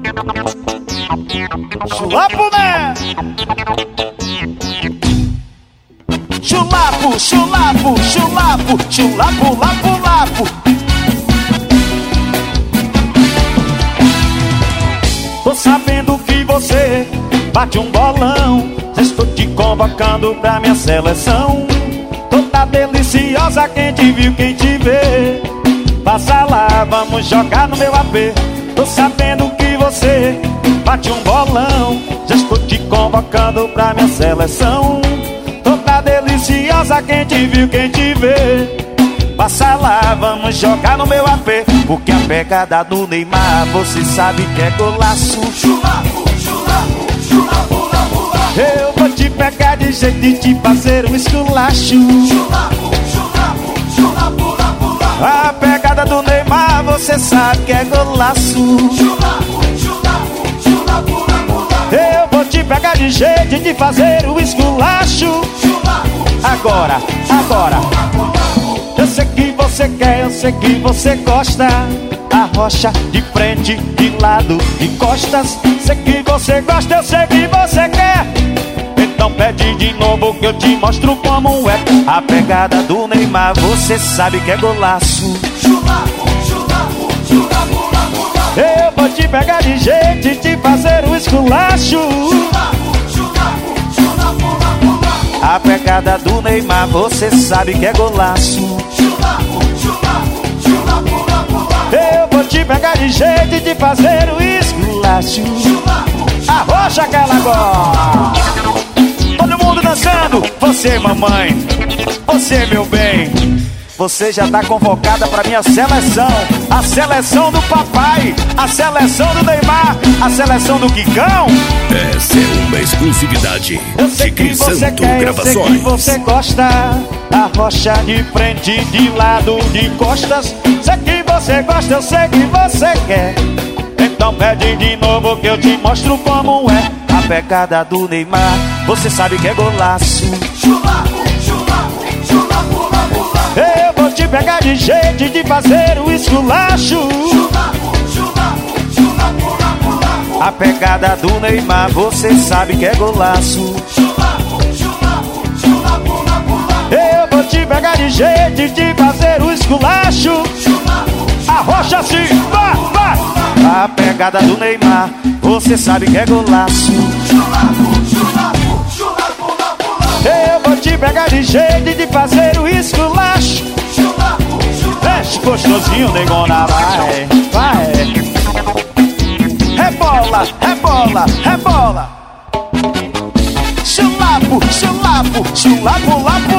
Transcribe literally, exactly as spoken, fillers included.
Chulapo, né? Chulapo, chulapo, chulapo, chulapo, lapo, lapo. Tô sabendo que você bate um bolão. Já estou te convocando pra minha seleção. Toda deliciosa, quem te viu, quem te vê. Passa lá, vamos jogar no meu A P. Tô sabendo que você bate um bolão. Já estou te convocando pra minha seleção. Toda deliciosa, quem te viu, quem te vê. Passa lá, vamos jogar no meu A P. Porque a pegada do Neymar, você sabe que é golaço. Chulapo, chulapo, chulapo, lapo, lapo. Eu vou te pegar de jeito de te fazer um esculacho. Chulapo, chulapo, chulapo, lapo, lapo. A pegada do Neymar, você sabe que é golaço. Chulapo, chulapo, chulapo, lapo, lapo. Eu vou te pegar de jeito de te fazer um esculacho. Chulapo, agora, agora. Eu sei que você quer, eu sei que você gosta. Arrocha de frente, de lado, de costas. Sei que você gosta, eu sei que você quer. Então pede de novo que eu te mostro como é. A pegada do Neymar, você sabe que é golaço. chulapo, chulapo, chulapo, lapo, lapo. Eu vou te pegar de jeito de te fazer um esculacho. Chulapo, chulapo, chulapo, lapo, lapo. A pegada do Neymar, você sabe que é golaço. Chulapo, chulapo, chulapo, lapo, lapo. Eu vou te pegar de jeito de te fazer um esculacho. Arrocha aquela agora. Todo mundo dançando. Você, mamãe, você, meu bem, você já tá convocada pra minha seleção. A seleção do papai, a seleção do Neymar, a seleção do Quicão. Essa é uma exclusividade Eu sei de que você Crisanto quer, eu sei que Gravações. você gosta. Arrocha de frente, de lado, de costas. Sei que você gosta, eu sei que você quer. Então pede de novo que eu te mostro como é. A pegada do Neymar, você sabe que é golaço. Chulapo, chulapo, chulapo, lapo, lapo. Eu vou te pegar de jeito de fazer o esculacho. Chulapo, chulapo, chulapo, lapo, lapo. A pegada do Neymar, você sabe que é golaço. Chulapo, chulapo, chulapo, lapo, lapo. Eu vou te pegar de jeito de te fazer o esculacho. Chulapo, Arrocha assim, vá, vá. A pegada do Neymar, você sabe que é golaço. chulapo, chulapo, chulapo, lapo, lapo. Eu vou te pegar de jeito de fazer o esculacho. Chulapo, chulapo. Mexe gostosinho, negona, vai, vai. Rebola, rebola, rebola. Chulapo, chulapo, chulapo, lapo,